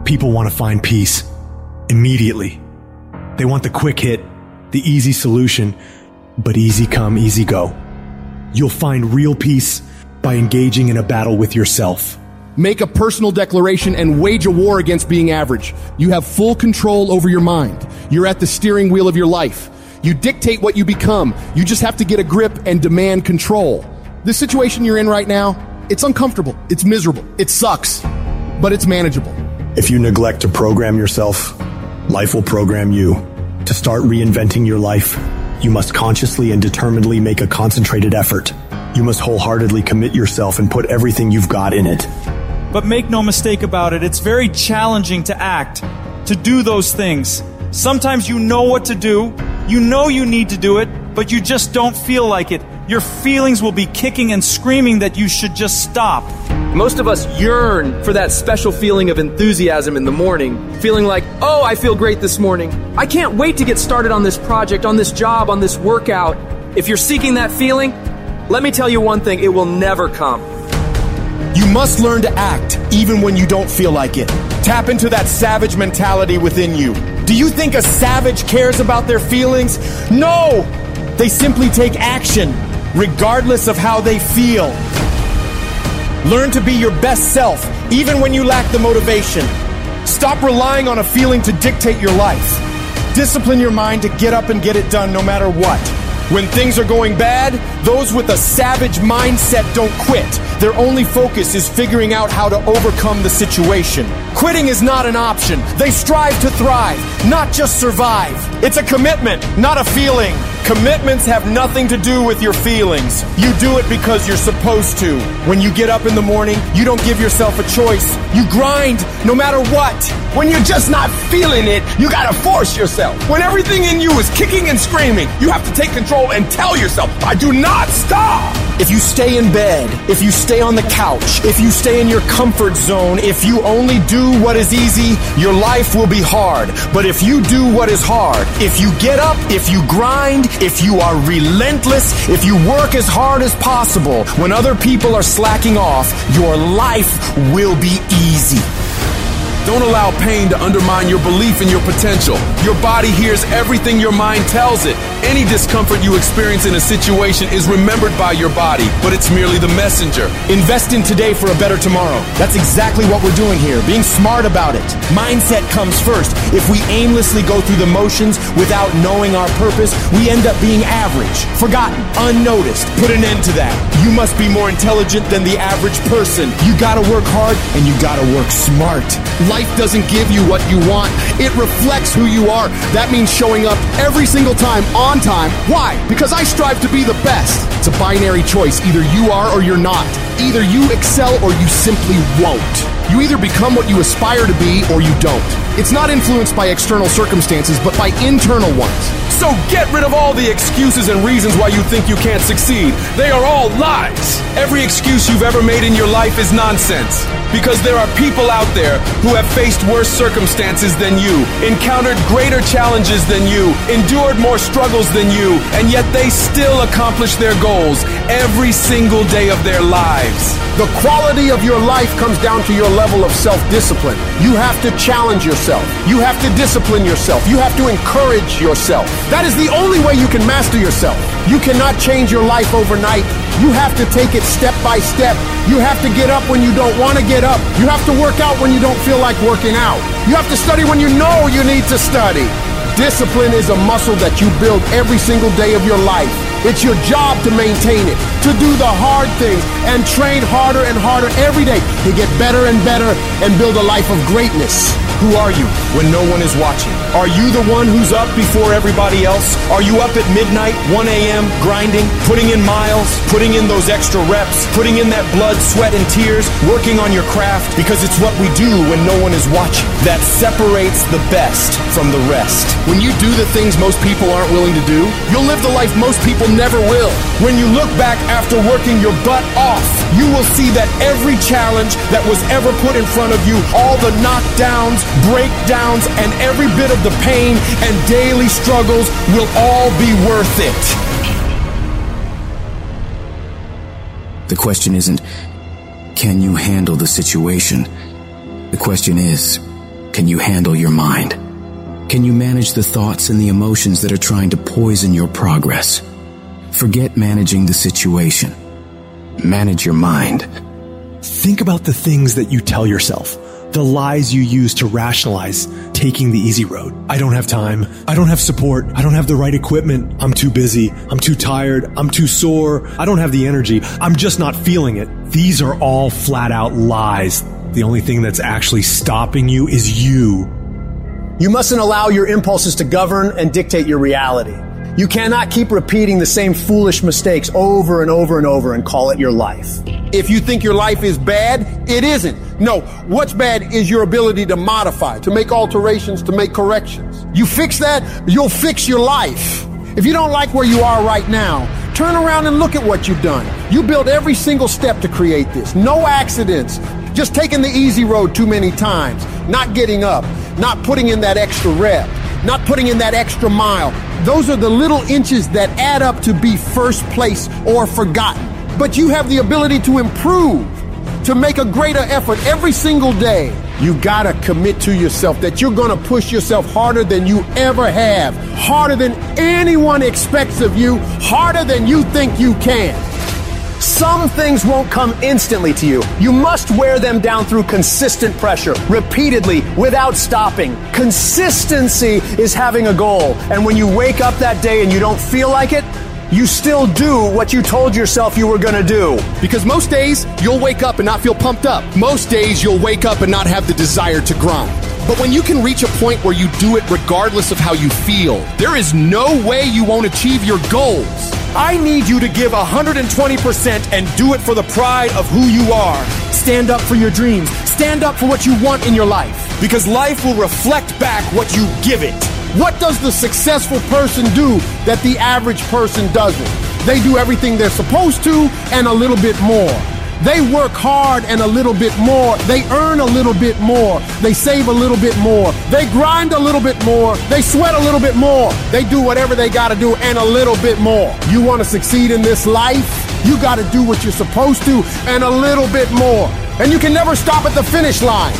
People want to find peace immediately. They want the quick hit, the easy solution, but easy come, easy go. You'll find real peace by engaging in a battle with yourself. Make a personal declaration and wage a war against being average. You have full control over your mind. You're at the steering wheel of your life. You dictate what you become. You just have to get a grip and demand control. This situation you're in right now, it's uncomfortable. It's miserable. It sucks, but it's manageable. If you neglect to program yourself, life will program you. To start reinventing your life, you must consciously and determinedly make a concentrated effort. You must wholeheartedly commit yourself and put everything you've got in it. But make no mistake about it, it's very challenging to act, to do those things. Sometimes you know what to do, you know you need to do it, but you just don't feel like it. Your feelings will be kicking and screaming that you should just stop. Most of us yearn for that special feeling of enthusiasm in the morning, feeling like, oh, I feel great this morning. I can't wait to get started on this project, on this job, on this workout. If you're seeking that feeling, let me tell you one thing, it will never come. You must learn to act even when you don't feel like it. Tap into that savage mentality within you. Do you think a savage cares about their feelings? No! They simply take action, regardless of how they feel. Learn to be your best self, even when you lack the motivation. Stop relying on a feeling to dictate your life. Discipline your mind to get up and get it done no matter what. When things are going bad, those with a savage mindset don't quit. Their only focus is figuring out how to overcome the situation. Quitting is not an option. They strive to thrive, not just survive. It's a commitment, not a feeling. Commitments have nothing to do with your feelings. You do it because you're supposed to. When you get up in the morning, you don't give yourself a choice. You grind no matter what. When you're just not feeling it, you gotta force yourself. When everything in you is kicking and screaming, you have to take control and tell yourself, I do not stop. If you stay in bed, if you stay on the couch, if you stay in your comfort zone, if you only do what is easy, your life will be hard. But if you do what is hard, if you get up, if you grind, if you are relentless, if you work as hard as possible, when other people are slacking off, your life will be easy. Don't allow pain to undermine your belief in your potential. Your body hears everything your mind tells it. Any discomfort you experience in a situation is remembered by your body, but it's merely the messenger. Invest in today for a better tomorrow. That's exactly what we're doing here, being smart about it. Mindset comes first. If we aimlessly go through the motions without knowing our purpose, we end up being average, forgotten, unnoticed. Put an end to that. You must be more intelligent than the average person. You gotta work hard and you gotta work smart. Life doesn't give you what you want. It reflects who you are. That means showing up every single time on time. Why? Because I strive to be the best. It's a binary choice. Either you are or you're not. Either you excel or you simply won't. You either become what you aspire to be or you don't. It's not influenced by external circumstances, but by internal ones. So get rid of all the excuses and reasons why you think you can't succeed. They are all lies. Every excuse you've ever made in your life is nonsense. Because there are people out there who have faced worse circumstances than you, encountered greater challenges than you, endured more struggles than you, and yet they still accomplish their goals every single day of their lives. The quality of your life comes down to your level of self-discipline. You have to challenge yourself. You have to discipline yourself. You have to encourage yourself. That is the only way you can master yourself. You cannot change your life overnight. You have to take it step by step. You have to get up when you don't want to get up. You have to work out when you don't feel like working out. You have to study when you know you need to study. Discipline is a muscle that you build every single day of your life. It's your job to maintain it, to do the hard things, and train harder and harder every day to get better and better and build a life of greatness. Who are you when no one is watching? Are you the one who's up before everybody else? Are you up at midnight, 1 a.m., grinding, putting in miles, putting in those extra reps, putting in that blood, sweat, and tears, working on your craft? Because it's what we do when no one is watching that separates the best from the rest. When you do the things most people aren't willing to do, you'll live the life most people never will. When you look back after working your butt off, you will see that every challenge that was ever put in front of you, all the knockdowns, breakdowns, and every bit of the pain and daily struggles will all be worth it. The question isn't, can you handle the situation? The question is, Can you handle your mind? Can you manage the thoughts and the emotions that are trying to poison your progress? Forget managing the situation. Manage your mind. Think about the things that you tell yourself, the lies you use to rationalize taking the easy road. I don't have time. I don't have support. I don't have the right equipment. I'm too busy. I'm too tired. I'm too sore. I don't have the energy. I'm just not feeling it. These are all flat out lies. The only thing that's actually stopping you is you. You mustn't allow your impulses to govern and dictate your reality. You cannot keep repeating the same foolish mistakes over and over and over and call it your life. If you think your life is bad, it isn't. No, what's bad is your ability to modify, to make alterations, to make corrections. You fix that, you'll fix your life. If you don't like where you are right now, turn around and look at what you've done. You built every single step to create this. No accidents. Just taking the easy road too many times. Not getting up. Not putting in that extra rep. Not putting in that extra mile. Those are the little inches that add up to be first place or forgotten. But you have the ability to improve, to make a greater effort every single day. You gotta commit to yourself that you're gonna push yourself harder than you ever have, harder than anyone expects of you, harder than you think you can. Some things won't come instantly to you. You must wear them down through consistent pressure, repeatedly, without stopping. Consistency is having a goal. And when you wake up that day and you don't feel like it, you still do what you told yourself you were going to do. Because most days, you'll wake up and not feel pumped up. Most days, you'll wake up and not have the desire to grind. But when you can reach a point where you do it regardless of how you feel, there is no way you won't achieve your goals. I need you to give 120% and do it for the pride of who you are. Stand up for your dreams. Stand up for what you want in your life. Because life will reflect back what you give it. What does the successful person do that the average person doesn't? They do everything they're supposed to and a little bit more. They work hard and a little bit more. They earn a little bit more. They save a little bit more. They grind a little bit more. They sweat a little bit more. They do whatever they got to do and a little bit more. You want to succeed in this life? You got to do what you're supposed to and a little bit more. And you can never stop at the finish line.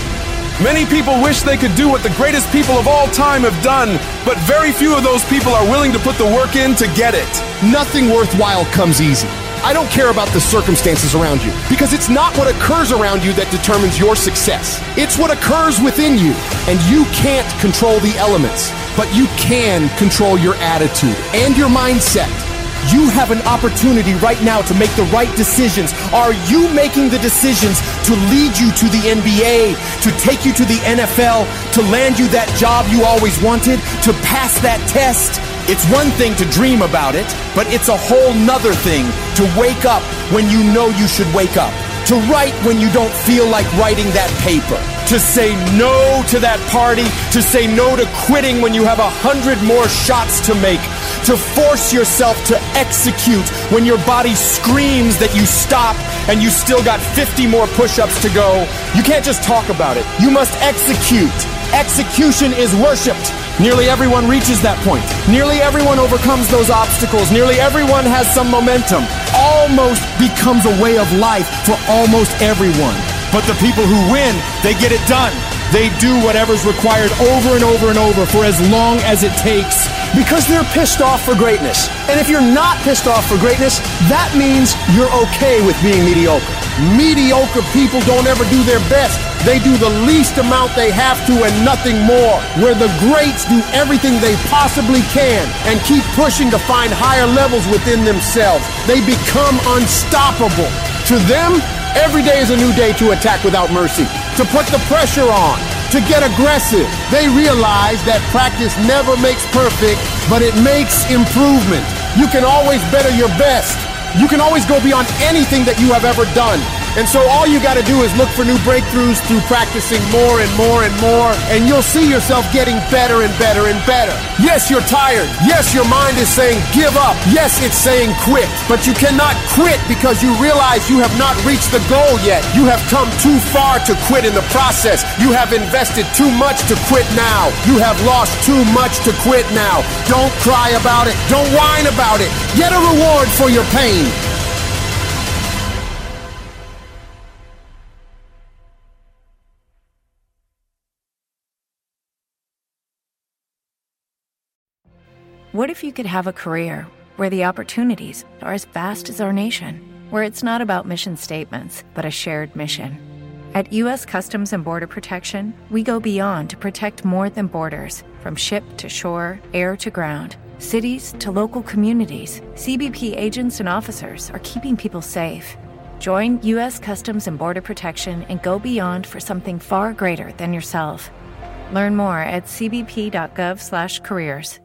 Many people wish they could do what the greatest people of all time have done, but very few of those people are willing to put the work in to get it. Nothing worthwhile comes easy. I don't care about the circumstances around you, because it's not what occurs around you that determines your success. It's what occurs within you. And you can't control the elements, but you can control your attitude and your mindset. You have an opportunity right now to make the right decisions. Are you making the decisions to lead you to the NBA, to take you to the NFL, to land you that job you always wanted, to pass that test? It's one thing to dream about it, but it's a whole nother thing to wake up when you know you should wake up, to write when you don't feel like writing that paper, to say no to that party, to say no to quitting when you have 100 more shots to make, to force yourself to execute when your body screams that you stop and you still got 50 more push-ups to go. You can't just talk about it. You must execute. Execution is worshipped. Nearly everyone reaches that point. Nearly everyone overcomes those obstacles. Nearly everyone has some momentum. Almost becomes a way of life for almost everyone. But the people who win, they get it done. They do whatever's required over and over and over for as long as it takes. Because they're pissed off for greatness. And if you're not pissed off for greatness, that means you're okay with being mediocre. Mediocre people don't ever do their best. They do the least amount they have to and nothing more. Where the greats do everything they possibly can and keep pushing to find higher levels within themselves. They become unstoppable. To them, every day is a new day to attack without mercy, to put the pressure on, to get aggressive. They realize that practice never makes perfect, but it makes improvement. You can always better your best. You can always go beyond anything that you have ever done. And so all you got to do is look for new breakthroughs through practicing more and more and more, and you'll see yourself getting better and better and better. Yes, you're tired. Yes, your mind is saying give up. Yes, it's saying quit. But you cannot quit because you realize you have not reached the goal yet. You have come too far to quit in the process. You have invested too much to quit now. You have lost too much to quit now. Don't cry about it. Don't whine about it. Get a reward for your pain. What if you could have a career where the opportunities are as vast as our nation, where it's not about mission statements, but a shared mission? At U.S. Customs and Border Protection, we go beyond to protect more than borders. From ship to shore, air to ground, cities to local communities, CBP agents and officers are keeping people safe. Join U.S. Customs and Border Protection and go beyond for something far greater than yourself. Learn more at cbp.gov/careers.